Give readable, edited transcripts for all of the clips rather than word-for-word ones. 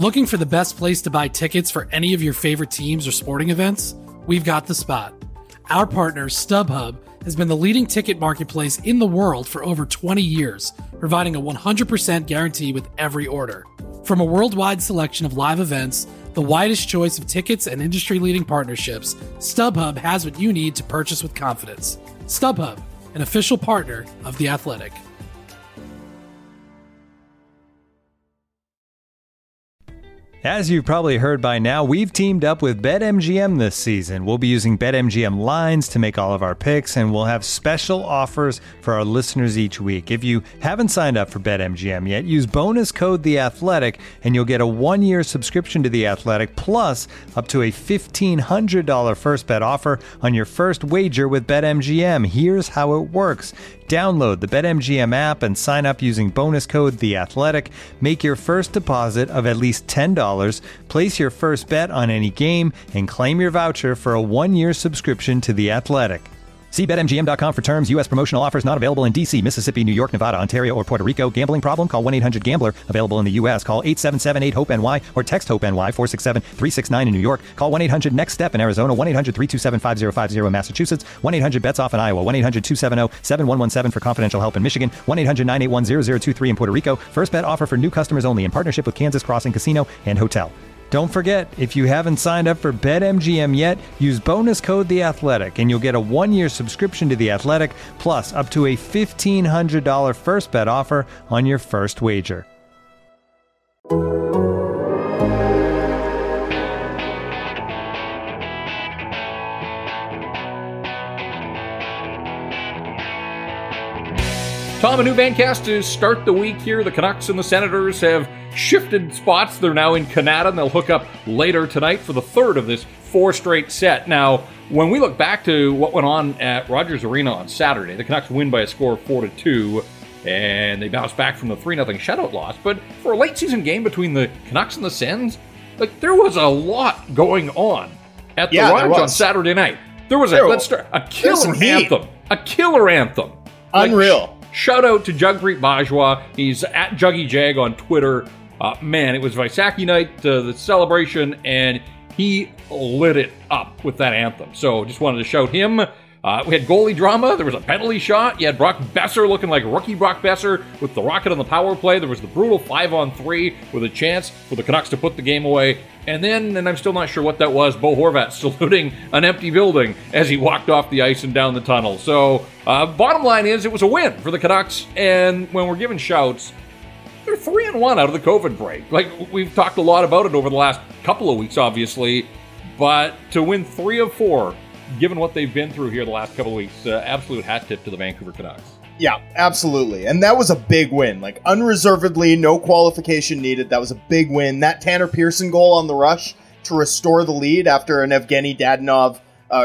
Looking for the best place to buy tickets for any of your favorite teams or sporting events? We've got the spot. Our partner, StubHub, has been the leading ticket marketplace in the world for over 20 years, providing a 100% guarantee with every order. From a worldwide selection of live events, the widest choice of tickets and industry-leading partnerships, StubHub has what you need to purchase with confidence. StubHub, an official partner of The Athletic. As you've probably heard by now, we've teamed up with BetMGM this season. We'll be using BetMGM lines to make all of our picks, and we'll have special offers for our listeners each week. If you haven't signed up for BetMGM yet, use bonus code THEATHLETIC, and you'll get a 1-year subscription to The Athletic, plus up to a $1,500 first bet offer on your first wager with BetMGM. Here's how it works. Download the BetMGM app and sign up using bonus code THEATHLETIC. Make your first deposit of at least $10. Place your first bet on any game and claim your voucher for a 1-year subscription to The Athletic. See BetMGM.com for terms. U.S. promotional offers not available in D.C., Mississippi, New York, Nevada, Ontario, or Puerto Rico. Gambling problem? Call 1-800-GAMBLER. Available in the U.S. Call 877-8-HOPE-NY or text HOPE-NY 467-369 in New York. Call 1-800-NEXT-STEP in Arizona. 1-800-327-5050 in Massachusetts. 1-800-BETS-OFF in Iowa. 1-800-270-7117 for confidential help in Michigan. 1-800-981-0023 in Puerto Rico. First bet offer for new customers only in partnership with Kansas Crossing Casino and Hotel. Don't forget, if you haven't signed up for BetMGM yet, use bonus code THEATHLETIC, and you'll get a 1-year subscription to The Athletic, plus up to a $1,500 first bet offer on your first wager. Tom, a new Bandcast to start the week here. The Canucks and the Senators have shifted spots. They're now in Canada, and they'll hook up later tonight for the third of this 4 straight set. Now, when we look back to what went on at Rogers Arena on Saturday, the Canucks win by a score of 4-2, and they bounce back from the 3-0 shutout loss. But for a late season game between the Canucks and the Sens, like, there was a lot going on at the Rogers on Saturday night. There was a killer anthem. A killer anthem. Unreal. Shout out to Jagpreet Bajwa. He's at Juggy Jag on Twitter. Man, it was Vaisakhi night, the celebration, and he lit it up with that anthem. So just wanted to shout him. We had goalie drama. There was a penalty shot. You had Brock Besser looking like rookie Brock Besser with the rocket on the power play. There was the brutal 5-on-3 with a chance for the Canucks to put the game away. And then, and I'm still not sure what that was, Bo Horvat saluting an empty building as he walked off the ice and down the tunnel. So, bottom line is, it was a win for the Canucks. And when we're giving shouts, they're 3-1 out of the COVID break. Like, we've talked a lot about it over the last couple of weeks, obviously. But to win 3 of 4, given what they've been through here the last couple of weeks, absolute hat tip to the Vancouver Canucks. Yeah, absolutely. And that was a big win. Like, unreservedly, no qualification needed. That was a big win. That Tanner Pearson goal on the rush to restore the lead after an Evgeny Dadonov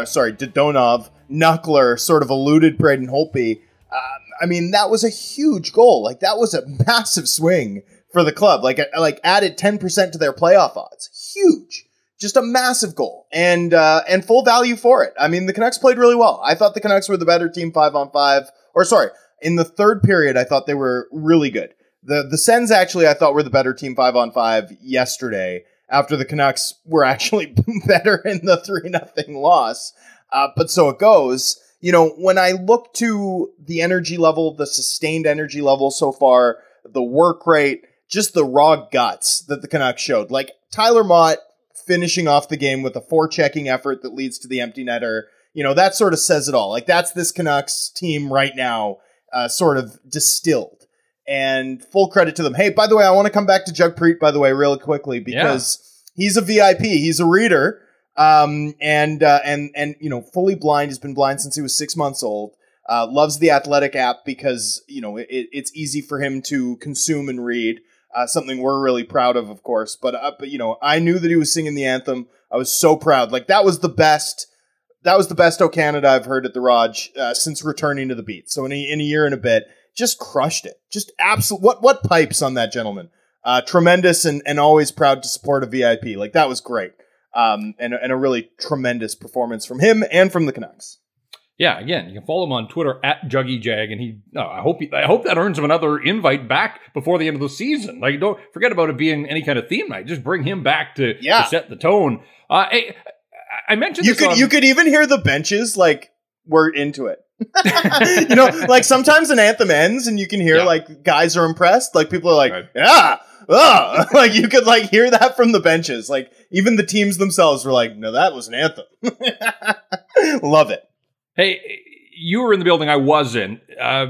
knuckler sort of eluded Braden Holtby. I mean, that was a huge goal. Like, that was a massive swing for the club. Like added 10% to their playoff odds. Huge. Just a massive goal and full value for it. I mean, the Canucks played really well. I thought the Canucks were the better team 5-on-5. In the third period, I thought they were really good. The Sens, actually, I thought were the better team 5-on-5 yesterday after the Canucks were actually better in the 3-0 loss. But so it goes. You know, when I look to the energy level, the sustained energy level so far, the work rate, just the raw guts that the Canucks showed. Like, Tyler Mott finishing off the game with a forechecking effort that leads to the empty netter. You know, that sort of says it all. Like, that's this Canucks team right now, sort of distilled. And full credit to them. Hey, by the way, I want to come back to Jagpreet, by the way, really quickly, because he's a VIP. He's a reader. And you know, fully blind. He's been blind since he was 6 months old. Loves the Athletic app because, you know, it's easy for him to consume and read. Something we're really proud of course. But you know, I knew that he was singing the anthem. I was so proud. Like, that was the best O Canada I've heard at the Raj since returning to the beat. So in a year and a bit, just crushed it. Just absolute. What pipes on that gentleman? Tremendous and always proud to support a VIP. Like, that was great. And a really tremendous performance from him and from the Canucks. Yeah, again, you can follow him on Twitter at JuggyJag, and I hope that earns him another invite back before the end of the season. Like, don't forget about it being any kind of theme night. Just bring him back to set the tone. I mentioned you could even hear the benches like we're into it. You know, like sometimes an anthem ends and you can hear like guys are impressed. Like people are like, like you could like hear that from the benches. Like even the teams themselves were like, no, that was an anthem. Love it. Hey, you were in the building I was in.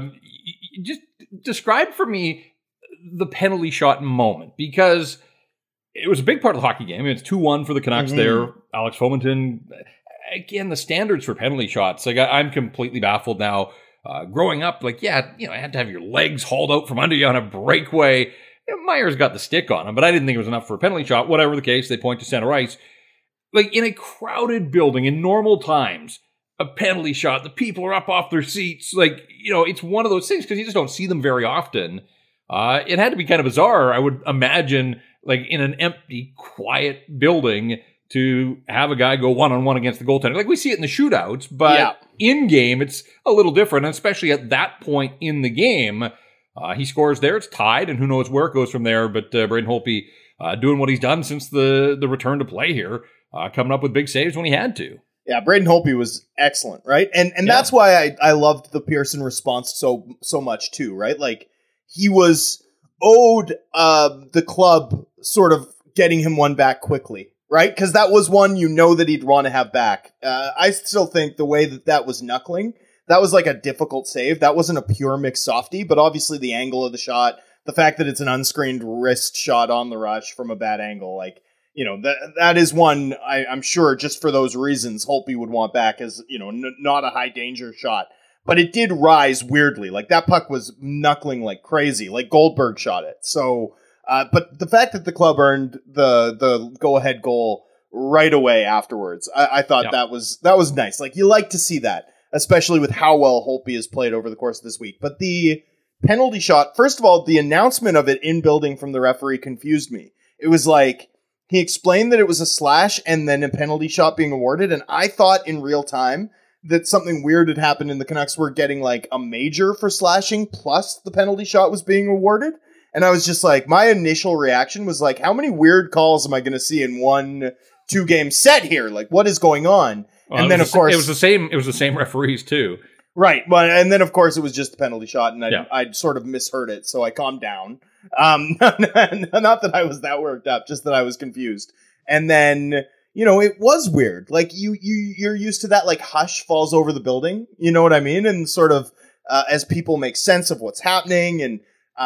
Just describe for me the penalty shot moment, because it was a big part of the hockey game. It's 2-1 for the Canucks there. Alex Fomenton. Again, the standards for penalty shots, like I'm completely baffled now. Growing up, like, I had to have your legs hauled out from under you on a breakaway. Myers got the stick on him, but I didn't think it was enough for a penalty shot. Whatever the case, they point to center ice. Like, in a crowded building, in normal times, a penalty shot, the people are up off their seats. Like, it's one of those things, because you just don't see them very often. It had to be kind of bizarre, I would imagine, like, in an empty, quiet building, to have a guy go one-on-one against the goaltender. Like we see it in the shootouts, but in-game, it's a little different, and especially at that point in the game. He scores there, it's tied, and who knows where it goes from there, but Braden Holtby doing what he's done since the return to play here, coming up with big saves when he had to. Yeah, Braden Holtby was excellent, right? And that's why I loved the Pearson response so much too, right? Like, he was owed the club sort of getting him one back quickly. Right? Because that was one that he'd want to have back. I still think the way that was knuckling, that was like a difficult save. That wasn't a pure mixed softie, but obviously the angle of the shot, the fact that it's an unscreened wrist shot on the rush from a bad angle, like, that is one I'm sure just for those reasons Holtby would want back as, not a high danger shot. But it did rise weirdly. Like that puck was knuckling like crazy. Like Goldberg shot it. So... but the fact that the club earned the go-ahead goal right away afterwards, I thought that was nice. Like, you like to see that, especially with how well Holtby has played over the course of this week. But the penalty shot, first of all, the announcement of it in building from the referee confused me. It was like, he explained that it was a slash and then a penalty shot being awarded, and I thought in real time that something weird had happened and the Canucks were getting like a major for slashing plus the penalty shot was being awarded. And I was just like, my initial reaction was like, how many weird calls am I going to see in 1-2 game set here? Like, what is going on? Well, and then, of course, it was the same referees too. Right. But, and then, of course, it was just the penalty shot, and I'd sort of misheard it. So I calmed down. Not that I was that worked up, just that I was confused. And then, it was weird. Like, you're used to that, like, hush falls over the building. You know what I mean? And sort of, as people make sense of what's happening and,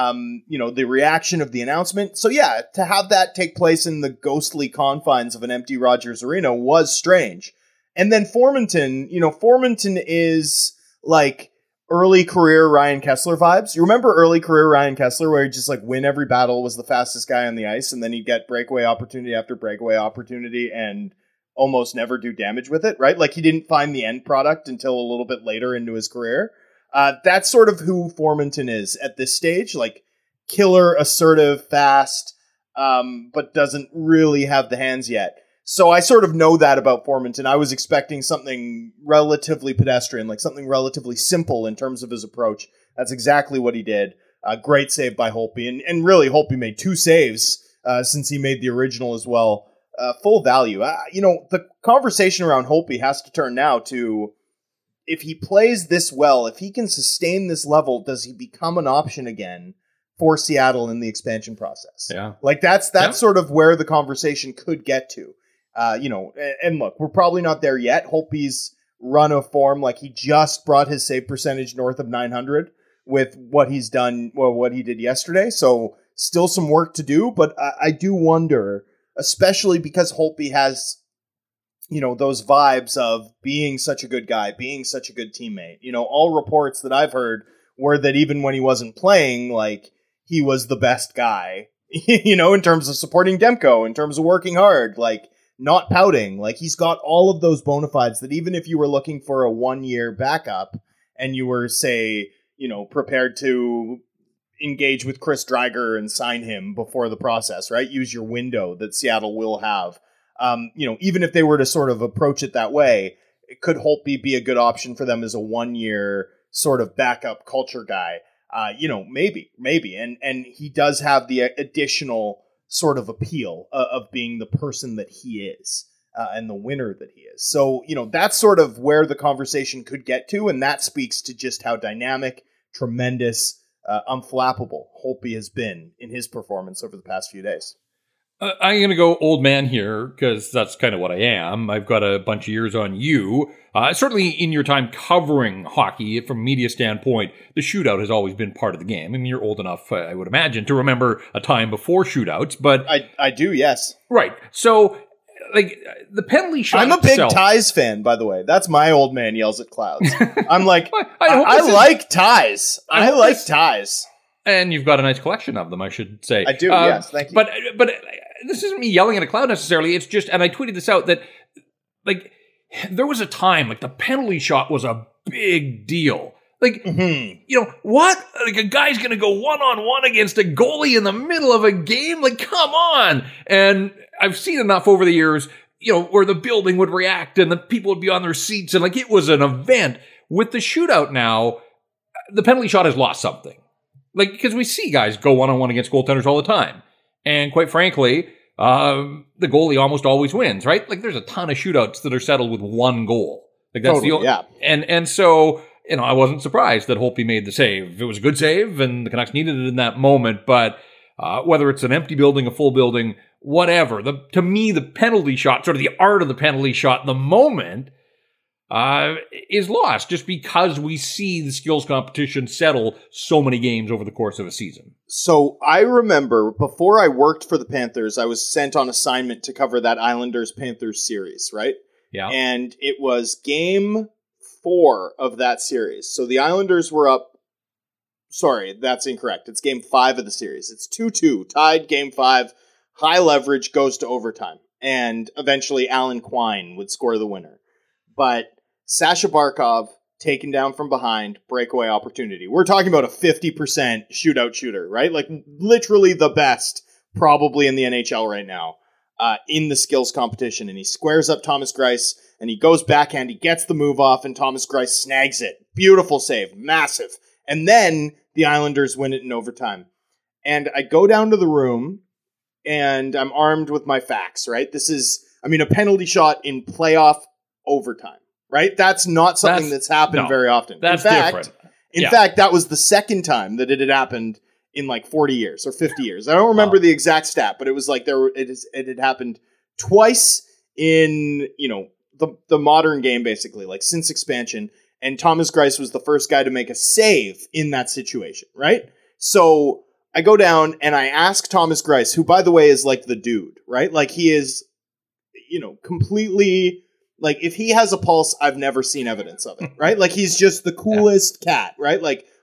the reaction of the announcement. So yeah, to have that take place in the ghostly confines of an empty Rogers Arena was strange. And then Formenton is like early career Ryan Kesler vibes. You remember early career Ryan Kesler where he'd just like win every battle, was the fastest guy on the ice, and then he'd get breakaway opportunity after breakaway opportunity and almost never do damage with it, right? Like he didn't find the end product until a little bit later into his career. That's sort of who Formenton is at this stage, like killer, assertive, fast, but doesn't really have the hands yet. So I sort of know that about Formenton. I was expecting something relatively pedestrian, like something relatively simple in terms of his approach. That's exactly what he did. Great save by Holtby. And really, Holtby made 2 saves since he made the original as well. Full value. The conversation around Holtby has to turn now to, if he plays this well, if he can sustain this level, does he become an option again for Seattle in the expansion process? Yeah. Like that's sort of where the conversation could get to. And look, we're probably not there yet. Holtby's run of form, like he just brought his save percentage north of 900 with what he's done, what he did yesterday. So still some work to do, but I do wonder, especially because Holtby has, those vibes of being such a good guy, being such a good teammate. All reports that I've heard were that even when he wasn't playing, like, he was the best guy, in terms of supporting Demko, in terms of working hard, like, not pouting. Like, he's got all of those bona fides that even if you were looking for a 1-year backup and you were, say, prepared to engage with Chris Driedger and sign him before the process, right? Use your window that Seattle will have. Even if they were to sort of approach it that way, could Holtby be a good option for them as a 1-year sort of backup culture guy? Maybe. And he does have the additional sort of appeal of being the person that he is and the winner that he is. So, that's sort of where the conversation could get to. And that speaks to just how dynamic, tremendous, unflappable Holtby has been in his performance over the past few days. I'm going to go old man here because that's kind of what I am. I've got a bunch of years on you. Certainly in your time covering hockey from a media standpoint, the shootout has always been part of the game. I mean, you're old enough, I would imagine, to remember a time before shootouts, but... I do, yes. Right. So, the penalty shot I'm a big itself, ties fan, by the way. That's my old man yells at clouds. I'm like, I like ties. I like ties. And you've got a nice collection of them, I should say. I do, yes. Thank you. But this isn't me yelling at a cloud necessarily. It's just, and I tweeted this out, that there was a time the penalty shot was a big deal. What? A guy's going to go one-on-one against a goalie in the middle of a game? Come on! And I've seen enough over the years, where the building would react and the people would be on their seats and it was an event. With the shootout now, the penalty shot has lost something. Because we see guys go one-on-one against goaltenders all the time. And quite frankly, the goalie almost always wins, right? There's a ton of shootouts that are settled with one goal. That's totally, yeah. And so, I wasn't surprised that Holtby made the save. It was a good save, and the Canucks needed it in that moment. But whether it's an empty building, a full building, whatever, to me, the penalty shot, sort of the art of the penalty shot, the moment, is lost just because we see the skills competition settle so many games over the course of a season. So I remember before I worked for the Panthers, I was sent on assignment to cover that Islanders-Panthers series, right? Yeah. And it was game 4 of that series. So the Islanders were up. Sorry, that's incorrect. It's game 5 of the series. It's 2-2, tied game 5. High leverage, goes to overtime. And eventually Alan Quine would score the winner. But Sasha Barkov taken down from behind, breakaway opportunity. We're talking about a 50% shootout shooter, right? Literally the best probably in the NHL right now in the skills competition. And he squares up Thomas Greiss and he goes backhand. He gets the move off and Thomas Greiss snags it. Beautiful save. Massive. And then the Islanders win it in overtime. And I go down to the room and I'm armed with my facts, right? This is, a penalty shot in playoff overtime, right? That's not something that's happened very often. That's different. In fact, that was the second time that it had happened in 40 years or 50 years. I don't remember the exact stat, but it was it had happened twice in, the modern game, basically, since expansion. And Thomas Greiss was the first guy to make a save in that situation, right? So I go down and I ask Thomas Greiss, who, by the way, is the dude, right? He is, completely... if he has a pulse, I've never seen evidence of it, right? He's just the coolest cat, right?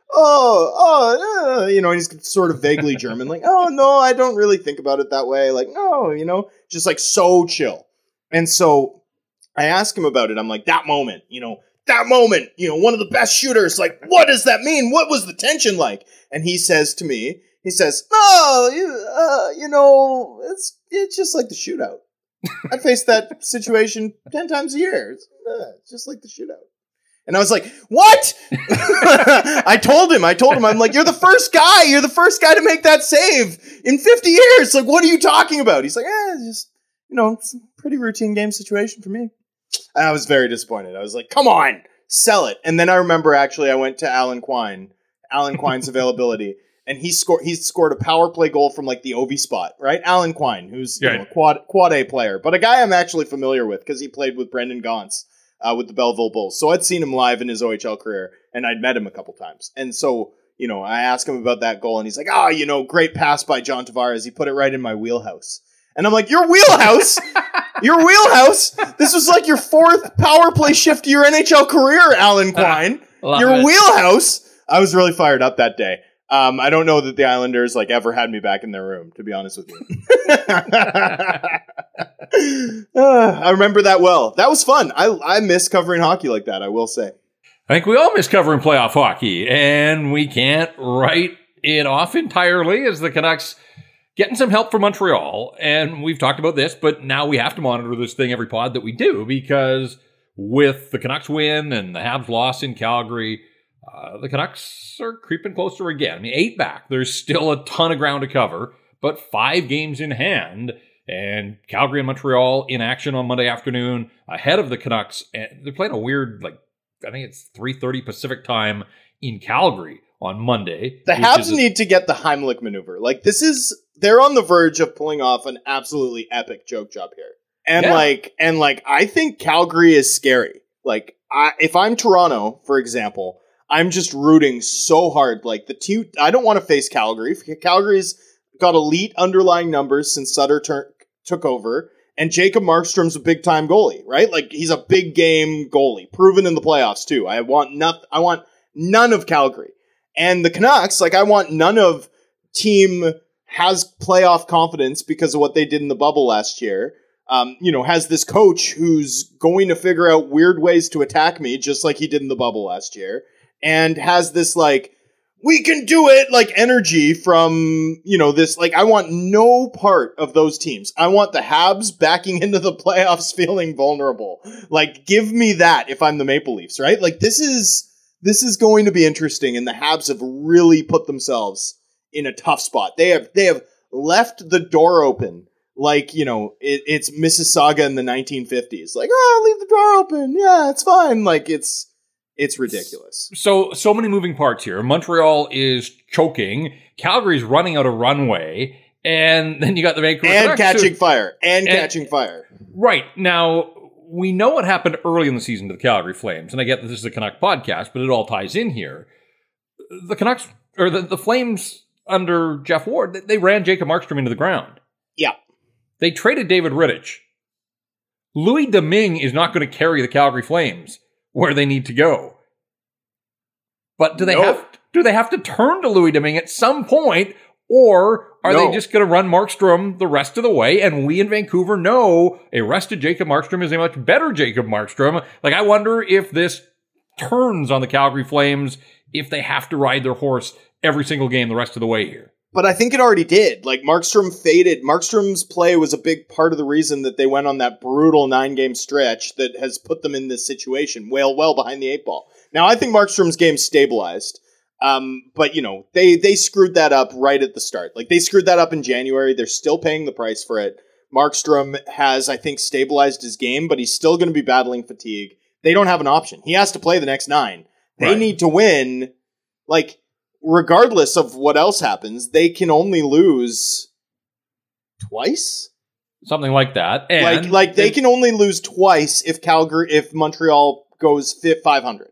And he's sort of vaguely German, oh, no, I don't really think about it that way. No, just so chill. And so I ask him about it. I'm like, that moment, one of the best shooters, what does that mean? What was the tension like? And he says to me, it's just like the shootout. I face that situation 10 times a year. It's just like the shootout. And I was like, what? I told him, I'm like, you're the first guy to make that save in 50 years. What are you talking about? He's like, it's a pretty routine game situation for me. I was very disappointed. I was like, come on, sell it. And then I remember I went to Alan Quine's availability. And he scored a power play goal from the Ovi spot, right? Alan Quine, who's a quad A player, but a guy I'm actually familiar with because he played with Brendan Gaunce with the Belleville Bulls. So I'd seen him live in his OHL career, and I'd met him a couple times. And so, I asked him about that goal, and he's like, great pass by John Tavares. He put it right in my wheelhouse. And I'm like, your wheelhouse? Your wheelhouse? This was your 4th power play shift of your NHL career, Alan Quine. Your wheelhouse? I was really fired up that day. I don't know that the Islanders ever had me back in their room, to be honest with you. I remember that well. That was fun. I miss covering hockey like that, I will say. I think we all miss covering playoff hockey, and we can't write it off entirely as the Canucks getting some help from Montreal. And we've talked about this, but now we have to monitor this thing every pod that we do because with the Canucks win and the Habs loss in Calgary, the Canucks are creeping closer again. I mean, 8 back. There's still a ton of ground to cover, but 5 games in hand. And Calgary and Montreal in action on Monday afternoon ahead of the Canucks. And they're playing a weird, I think it's 3:30 Pacific time in Calgary on Monday. The Habs need to get the Heimlich maneuver. They're on the verge of pulling off an absolutely epic joke job here. And I think Calgary is scary. If I'm Toronto, for example, I'm just rooting so hard. The team, I don't want to face Calgary. Calgary's got elite underlying numbers since Sutter took over, and Jacob Markstrom's a big time goalie, right? He's a big game goalie, proven in the playoffs too. I want none of Calgary. And the Canucks, I want none of team has playoff confidence because of what they did in the bubble last year. Has this coach who's going to figure out weird ways to attack me, just like he did in the bubble last year, and has this we can do it energy from this. I want no part of those teams. I want the Habs backing into the playoffs feeling vulnerable. Give me that if I'm the Maple Leafs, right? This is going to be interesting, and the Habs have really put themselves in a tough spot. They have left the door open it's Mississauga in the 1950s. Leave the door open. Yeah, it's fine. It's ridiculous. So many moving parts here. Montreal is choking. Calgary's running out of runway. And then you got the Vancouver Canucks catching fire. Right. Now, we know what happened early in the season to the Calgary Flames. And I get that this is a Canuck podcast, but it all ties in here. The Canucks, or the Flames under Jeff Ward, they ran Jacob Markstrom into the ground. Yeah. They traded David Rittich. Louis Domingue is not going to carry the Calgary Flames where they need to go. But do they have to turn to Louis Domingue at some point, or are they just going to run Markstrom the rest of the way? And we in Vancouver know a rested Jacob Markstrom is a much better Jacob Markstrom. I wonder if this turns on the Calgary Flames if they have to ride their horse every single game the rest of the way here. But I think it already did. Markstrom faded. Markstrom's play was a big part of the reason that they went on that brutal 9-game stretch that has put them in this situation, well behind the 8 ball. Now, I think Markstrom's game stabilized. But, they screwed that up right at the start. They screwed that up in January. They're still paying the price for it. Markstrom has, I think, stabilized his game, but he's still going to be battling fatigue. They don't have an option. He has to play the next 9. They need to win. Regardless of what else happens, they can only lose twice? Something like that. And they can only lose twice if Montreal goes 500.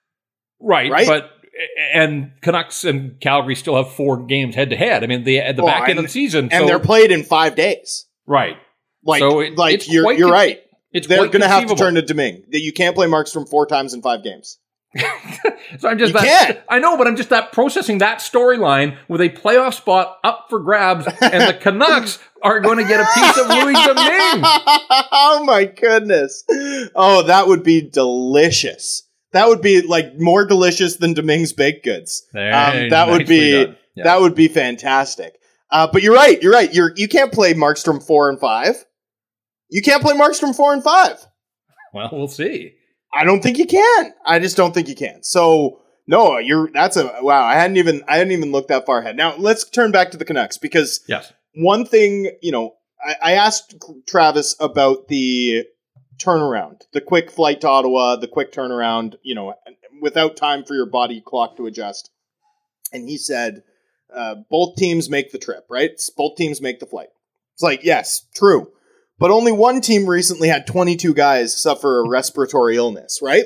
Right? And Canucks and Calgary still have 4 games head to head. I mean, at the back end of the season. And they're played in 5 days. Right. You're right. They're going to have to turn to Domingue. You can't play Markstrom 4 times in 5 games. So I'm just I know, but I'm just processing that storyline with a playoff spot up for grabs, and the Canucks are going to get a piece of Louis Domingue. Oh my goodness! Oh, that would be delicious. That would be more delicious than Domingue's baked goods. That would be fantastic. But you're right. You can't play Markstrom 4 and 5. You can't play Markstrom 4 and 5. Well, we'll see. I don't think you can. I just don't think you can. So no, wow. I hadn't even looked that far ahead. Now let's turn back to the Canucks because one thing, I asked Travis about the turnaround, the quick flight to Ottawa, the quick turnaround, without time for your body clock to adjust. And he said, both teams make the trip, right? Both teams make the flight. It's yes, true. But only one team recently had 22 guys suffer a respiratory illness, right?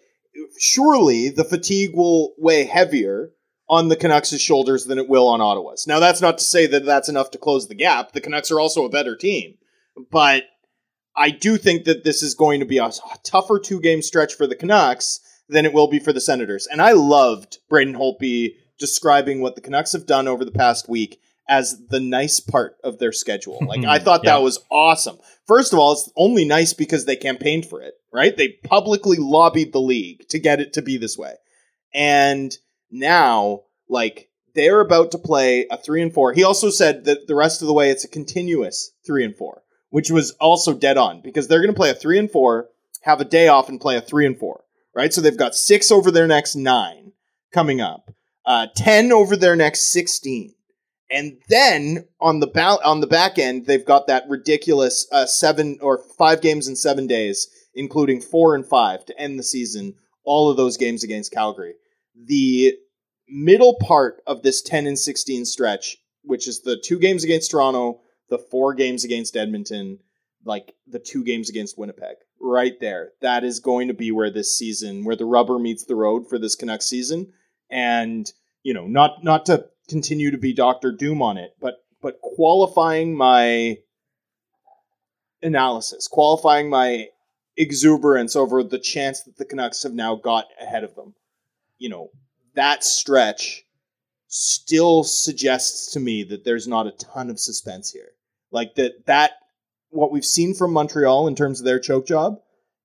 Surely the fatigue will weigh heavier on the Canucks' shoulders than it will on Ottawa's. Now, that's not to say that that's enough to close the gap. The Canucks are also a better team. But I do think that this is going to be a tougher 2-game stretch for the Canucks than it will be for the Senators. And I loved Braden Holtby describing what the Canucks have done over the past week as the nice part of their schedule. I thought that was awesome. First of all, it's only nice because they campaigned for it, right? They publicly lobbied the league to get it to be this way. And now, they're about to play a 3-4. He also said that the rest of the way it's a continuous 3-4, which was also dead on because they're going to play a 3-4, have a day off and play a 3-4, right? So they've got 6 over their next 9 coming up, 10 over their next 16. And then on the back end, they've got that ridiculous 7 or 5 games in 7 days, including 4 and 5 to end the season. All of those games against Calgary. The middle part of this 10 and 16 stretch, which is the 2 games against Toronto, the 4 games against Edmonton, like the 2 games against Winnipeg, right there. That is going to be where this season, where the rubber meets the road for this Canucks season. And, you know, not to continue to be Dr. Doom on it, but qualifying my analysis, qualifying my exuberance over the chance that the Canucks have now got ahead of them. You know, that stretch still suggests to me that there's not a ton of suspense here. Like that what we've seen from Montreal in terms of their choke job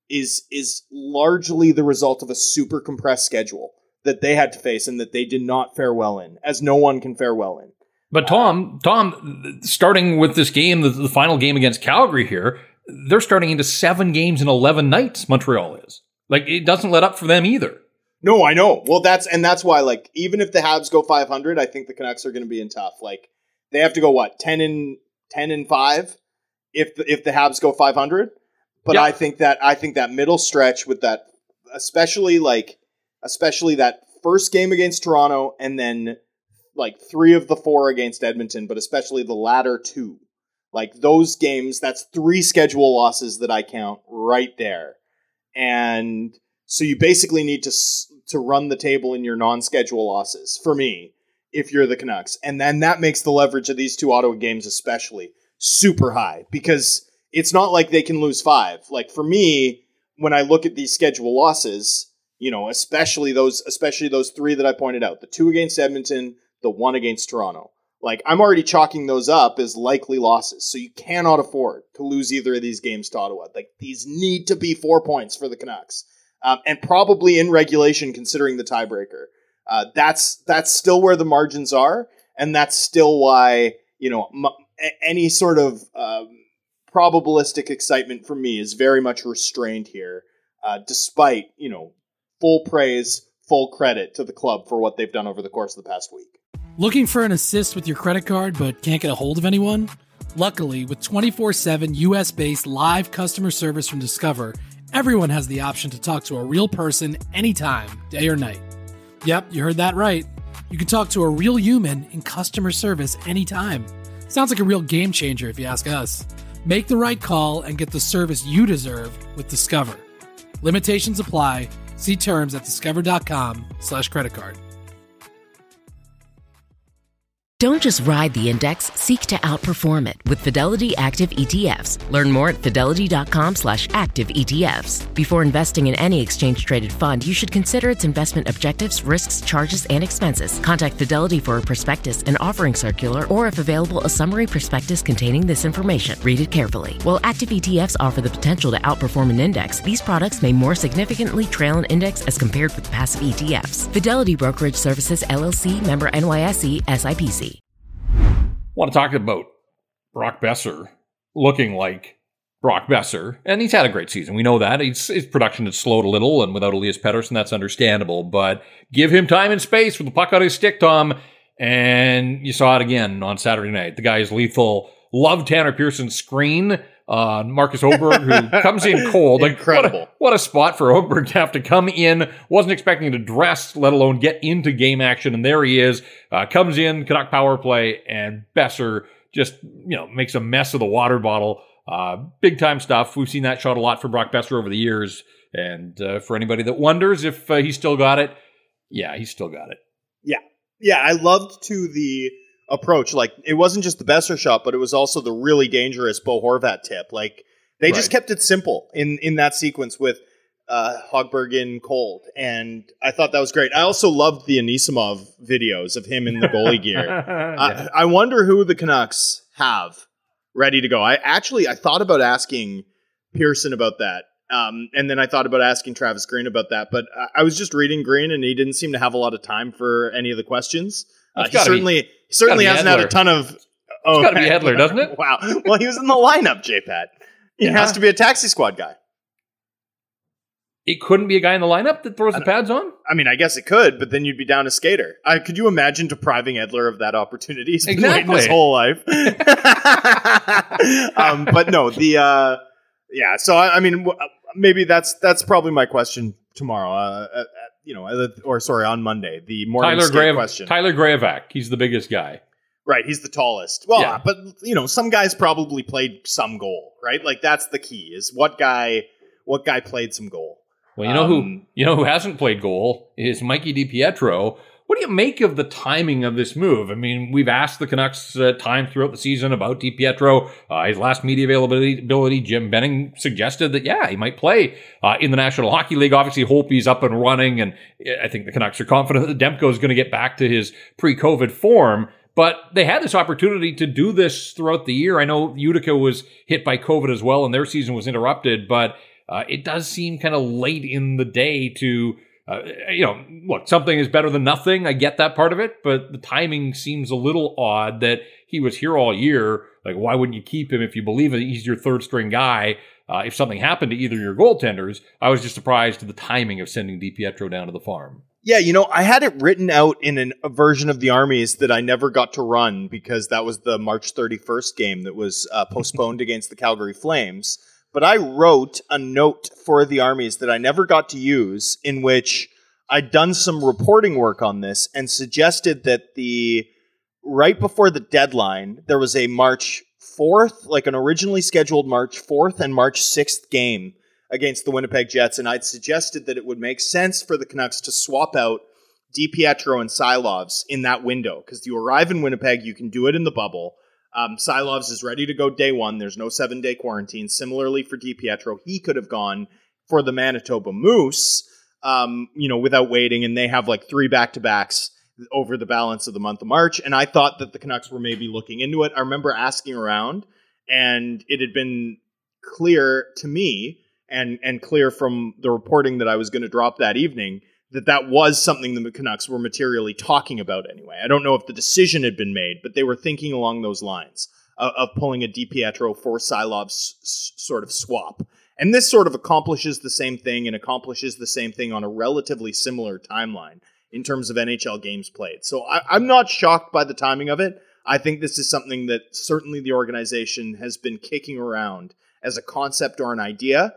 is largely the result of a super compressed schedule that they had to face and that they did not fare well in, as no one can fare well in. But Tom, starting with this game, the final game against Calgary here, they're starting into 7 games in 11 nights, Montreal is. Like, it doesn't let up for them either. No, I know. Well, that's why, like, even if the Habs go 500, I think the Canucks are going to be in tough. Like, they have to go, 10 and 5 if the Habs go 500? But yeah. I think that middle stretch with that, especially that first game against Toronto and then like 3 of the 4 against Edmonton, but especially the latter 2. Like those games, that's 3 schedule losses that I count right there. And so you basically need to run the table in your non-schedule losses, for me, if you're the Canucks. And then that makes the leverage of these 2 Ottawa games especially super high, because it's not like they can lose 5. Like for me, when I look at these schedule losses, you know, especially those 3 that I pointed out, the 2 against Edmonton, the 1 against Toronto. Like, I'm already chalking those up as likely losses. So you cannot afford to lose either of these games to Ottawa. Like, these need to be 4 points for the Canucks. And probably in regulation, considering the tiebreaker. That's still where the margins are. And that's still why, you know, any sort of probabilistic excitement for me is very much restrained here. Despite, you know, full praise, full credit to the club for what they've done over the course of the past week. Looking for an assist with your credit card but can't get a hold of anyone? Luckily, with 24/7 US-based live customer service from Discover, everyone has the option to talk to a real person anytime, day or night. Yep, you heard that right. You can talk to a real human in customer service anytime. Sounds like a real game changer if you ask us. Make the right call and get the service you deserve with Discover. Limitations apply. See terms at discover.com/creditcard. Don't just ride the index, seek to outperform it with Fidelity Active ETFs. Learn more at fidelity.com/active ETFs. Before investing in any exchange-traded fund, you should consider its investment objectives, risks, charges, and expenses. Contact Fidelity for a prospectus, an offering circular, or if available, a summary prospectus containing this information. Read it carefully. While active ETFs offer the potential to outperform an index, these products may more significantly trail an index as compared with passive ETFs. Fidelity Brokerage Services, LLC, member NYSE, SIPC. Want to talk about Brock Boeser looking like Brock Boeser, and he's had a great season. We know that. His production has slowed a little, and without Elias Pettersson, that's understandable. But give him time and space with the puck on his stick, Tom, and you saw it again on Saturday night. The guy is lethal. Love Tanner Pearson's screen on Marcus Högberg, who comes in cold. Incredible. Like, what a spot for Högberg to have to come in. Wasn't expecting to dress, let alone get into game action. And there he is. Comes in, Canuck power play, and Boeser just, you know, makes a mess of the water bottle. Big time stuff. We've seen that shot a lot from Brock Boeser over the years. And for anybody that wonders if he's still got it, yeah, he's still got it. Yeah, I loved the approach. Like, it wasn't just the Boeser shot, but it was also the really dangerous Bo Horvat tip. Like, they just kept it simple in that sequence with Högberg in cold, and I thought that was great. I also loved the Anisimov videos of him in the goalie gear. Yeah. I wonder who the Canucks have ready to go. I thought about asking Pearson about that, and then I thought about asking Travis Green about that, but I was just reading Green, and he didn't seem to have a lot of time for any of the questions. He certainly hasn't had a ton of... It's got to be Hedler, doesn't it? Wow. Well, he was in the lineup, J-Pat. He has to be a taxi squad guy. it couldn't be a guy in the lineup that throws the pads on? I mean, I guess it could, but then you'd be down a skater. Could you imagine depriving Edler of that opportunity? He's been waiting his whole life. But no, so I mean, maybe that's probably my question tomorrow. On Monday, the morning skate question. Tyler Graovac, he's the biggest guy. Right, he's the tallest. Well, yeah. But some guys probably played some goal, right? Like that's the key is what guy played some goal. Well, you know who hasn't played goal is Mikey DiPietro. What do you make of the timing of this move? I mean, we've asked the Canucks time throughout the season about DiPietro. His last media availability, Jim Benning suggested that, he might play in the National Hockey League. Obviously, Holtby's up and running, and I think the Canucks are confident that Demko is going to get back to his pre-COVID form. But they had this opportunity to do this throughout the year. I know Utica was hit by COVID as well, and their season was interrupted, but it does seem kind of late in the day to, look, something is better than nothing. I get that part of it, but the timing seems a little odd that he was here all year. Like, why wouldn't you keep him if you believe that he's your third string guy? If something happened to either of your goaltenders, I was just surprised at the timing of sending DiPietro down to the farm. Yeah, I had it written out in a version of the Armies that I never got to run because that was the March 31st game that was postponed against the Calgary Flames. But I wrote a note for the Armies that I never got to use in which I'd done some reporting work on this and suggested that right before the deadline, there was a March 4th, like an originally scheduled March 4th and March 6th game against the Winnipeg Jets. And I'd suggested that it would make sense for the Canucks to swap out DiPietro and Silovs in that window. Because you arrive in Winnipeg, you can do it in the bubble. Silovs is ready to go day one. There's no 7-day quarantine. Similarly for DiPietro, he could have gone for the Manitoba Moose, without waiting. And they have like 3 back-to-backs over the balance of the month of March. And I thought that the Canucks were maybe looking into it. I remember asking around, and it had been clear to me and clear from the reporting that I was going to drop that evening that was something the Canucks were materially talking about anyway. I don't know if the decision had been made, but they were thinking along those lines of pulling a DiPietro for Silovs sort of swap. And this sort of accomplishes the same thing on a relatively similar timeline in terms of NHL games played. So I'm not shocked by the timing of it. I think this is something that certainly the organization has been kicking around as a concept or an idea.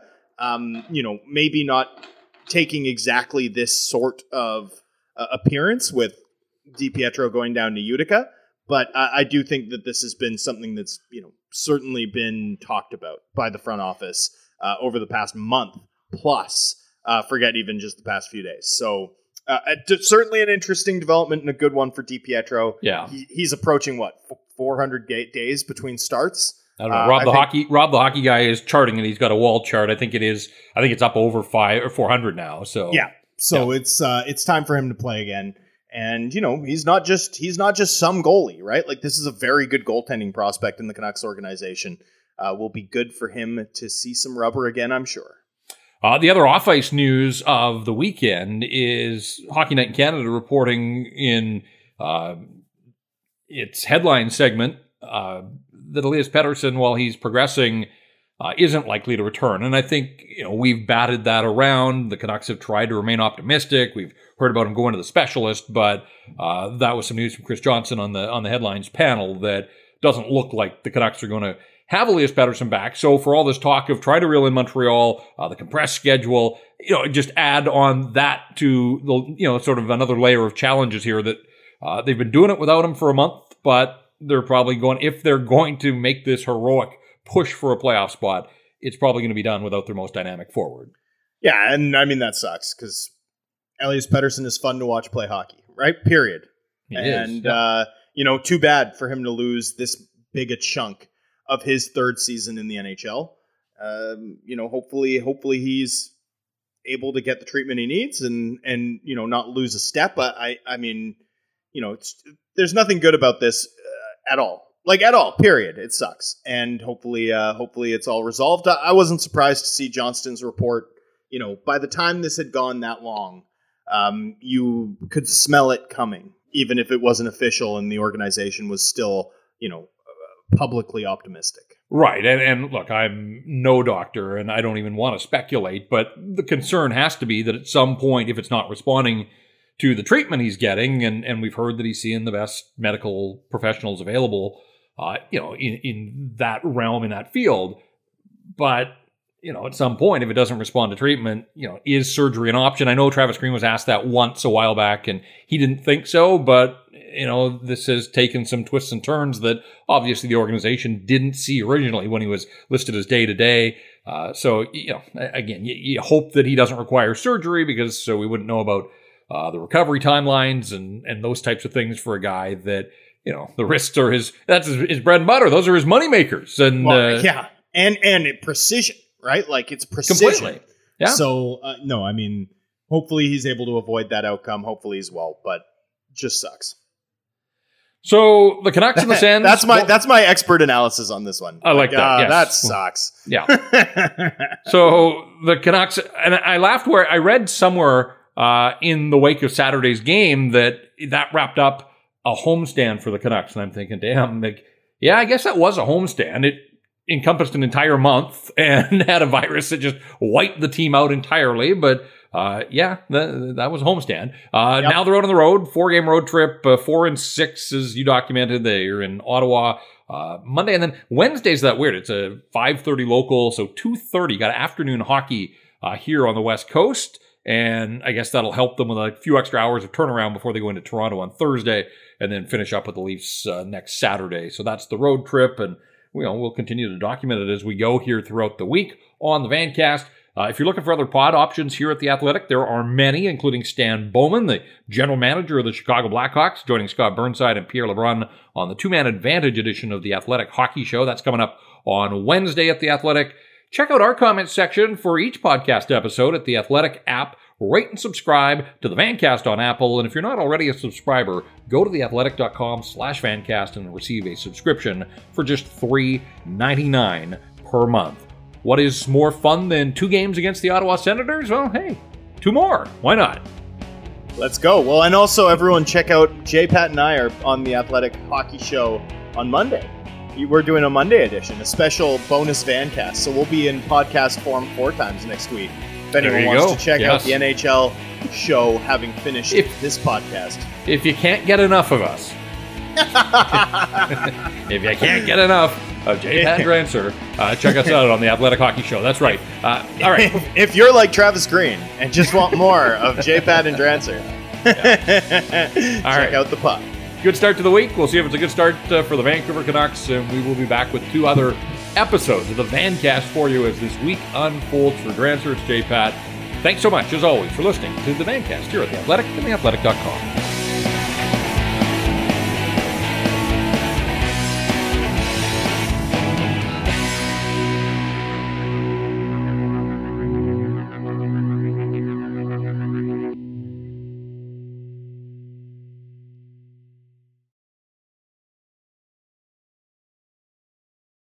Maybe not taking exactly this sort of appearance with DiPietro going down to Utica, but I do think that this has been something that's certainly been talked about by the front office over the past month plus. Forget even just the past few days. So certainly an interesting development and a good one for DiPietro. Yeah, he's approaching 400 days between starts. I don't know. Rob the hockey guy is charting, and he's got a wall chart. I think it's up over 400 now. So yeah, it's time for him to play again. And he's not just some goalie, right? Like this is a very good goaltending prospect in the Canucks organization. Will be good for him to see some rubber again, I'm sure. The other off-ice news of the weekend is Hockey Night in Canada reporting in its headline segment that Elias Pettersson, while he's progressing, isn't likely to return. And I think we've batted that around. The Canucks have tried to remain optimistic. We've heard about him going to the specialist, but that was some news from Chris Johnson on the headlines panel that doesn't look like the Canucks are going to have Elias Pettersson back. So for all this talk of try to reel in Montreal, the compressed schedule, just add on that to the sort of another layer of challenges here that they've been doing it without him for a month, but they're probably if they're going to make this heroic push for a playoff spot, it's probably going to be done without their most dynamic forward. Yeah, and I mean, that sucks because Elias Pettersson is fun to watch play hockey, right? Period. Too bad for him to lose this big a chunk of his third season in the NHL. Hopefully he's able to get the treatment he needs and not lose a step. There's nothing good about this at all. Like at all, period. It sucks. And hopefully it's all resolved. I wasn't surprised to see Johnston's report. By the time this had gone that long, you could smell it coming, even if it wasn't official and the organization was still, publicly optimistic. Right. And look, I'm no doctor and I don't even want to speculate, but the concern has to be that at some point, if it's not responding to the treatment he's getting, and we've heard that he's seeing the best medical professionals available, in that realm, in that field. But, at some point, if it doesn't respond to treatment, is surgery an option? I know Travis Green was asked that once a while back and he didn't think so, but this has taken some twists and turns that obviously the organization didn't see originally when he was listed as day-to-day. So, again, you hope that he doesn't require surgery because so we wouldn't know about the recovery timelines and those types of things for a guy that, the risks are his bread and butter. Those are his moneymakers. And and precision, right? Like it's precision. Completely. Yeah. So, no, I mean, hopefully he's able to avoid that outcome. Hopefully as well, but just sucks. So the Canucks and the Sens. that's my expert analysis on this one. I like that. Yes. That sucks. Yeah. So the Canucks, and I laughed where I read somewhere in the wake of Saturday's game that wrapped up a homestand for the Canucks, and I'm thinking, damn, I guess that was a homestand. It encompassed an entire month and had a virus that just wiped the team out entirely, but. That was a homestand. Now they're out on the road, 4-game road trip, 4-6 as you documented. They're in Ottawa Monday, and then Wednesday's that weird. It's a 5:30 local, so 2:30 got afternoon hockey here on the West Coast, and I guess that'll help them with a few extra hours of turnaround before they go into Toronto on Thursday, and then finish up with the Leafs next Saturday. So that's the road trip, and we'll continue to document it as we go here throughout the week on the Vancast. If you're looking for other pod options here at The Athletic, there are many, including Stan Bowman, the general manager of the Chicago Blackhawks, joining Scott Burnside and Pierre LeBrun on the two-man advantage edition of The Athletic Hockey Show. That's coming up on Wednesday at The Athletic. Check out our comments section for each podcast episode at The Athletic app. Rate and subscribe to the Vancast on Apple. And if you're not already a subscriber, go to theathletic.com/Vancast and receive a subscription for just $3.99 per month. What is more fun than 2 games against the Ottawa Senators? Well, hey, 2 more. Why not? Let's go. Well, and also everyone check out J-Pat and I are on the Athletic Hockey Show on Monday. We're doing a Monday edition, a special bonus Vancast. So we'll be in podcast form 4 times next week. If anyone wants to check out the NHL show having finished this podcast. If you can't get enough of us. If you can't get enough of J-Pat and Drancer, check us out on the Athletic Hockey Show. That's right. All right. If you're like Travis Green and just want more of J-Pat and Drancer, check out the pod. Good start to the week. We'll see if it's a good start for the Vancouver Canucks, and we will be back with 2 other episodes of the Vancast for you as this week unfolds. For Drancer, it's J-Pat. Thanks so much, as always, for listening to the Vancast here at The Athletic and theathletic.com.